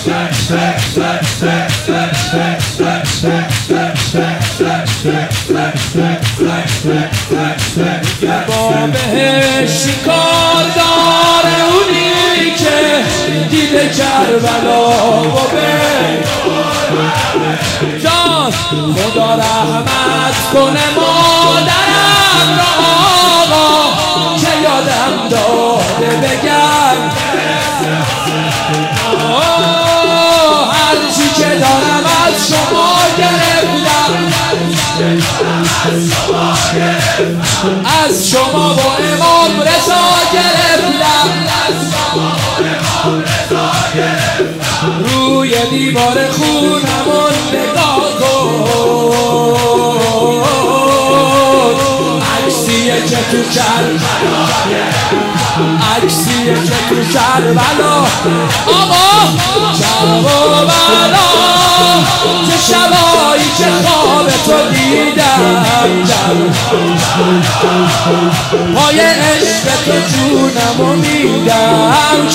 با بهش کار داره اونی که دیده کربلا و جان خدا رحمت کنه مادرم را آقا که یادم داده بگم هرچی که دارم از شما گرفتم از شما و امام رضا گرفتم روی دیوار خونمون نگاه کن عکسیه که تو کربلا آقا کربلا چه شبایی که خواب تو دیدم پای عشق تو جونمو میدم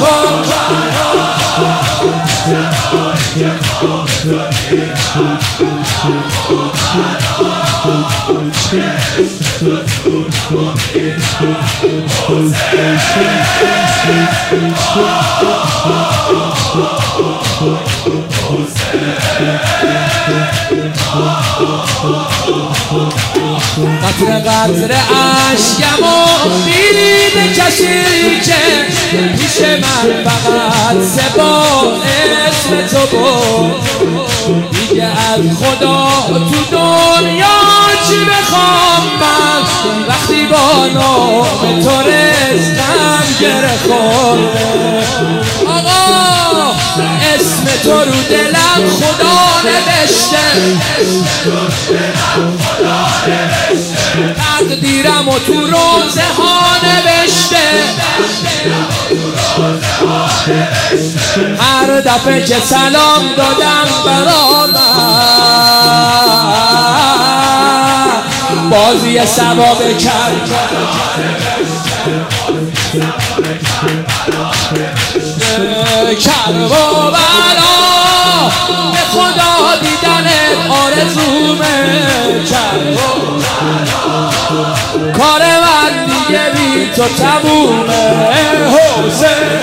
قطر عشقمو میری به کسی که پیش من فقط سبا اسم تو بود دیگه از خدا تو دنیا چی بخوام من وقتی با نام تو رزقم گره خورده آقا اسم تو رو دلم خدا نوشته تقدیرم و تو روزه ها نوشته هر دفعه که سلام دادم برا من بازی ثواب کرد کربلا به خدا دیدنت آرزومه کار من دیگه بی تو تمومه حسین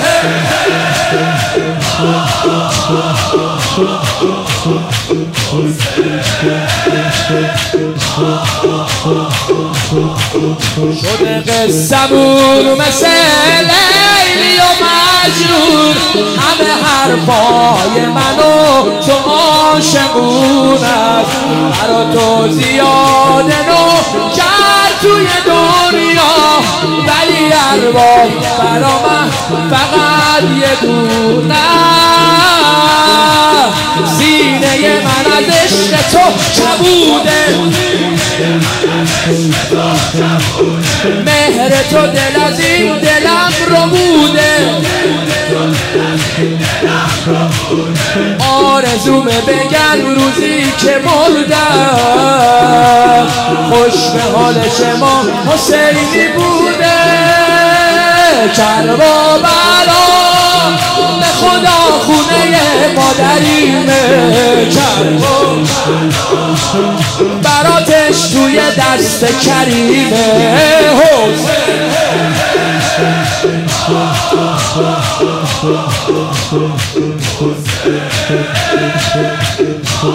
شده قصه‌مون مثل لیلی و مجنون همه حرفای منو تو عاشقون است برا تو زیاده نو کرد توی دنیا ولی ارواح برا من فقط یه دونه سینه من از عشق تو کبوده مهر تو دل از این دلم رو بوده آرزومه بگن روزی که مردم خوش به حال شما حسینی بوده کربلا به خدا خونه مادریمه براتش توی دست کریمه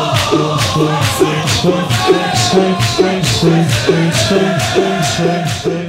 حسین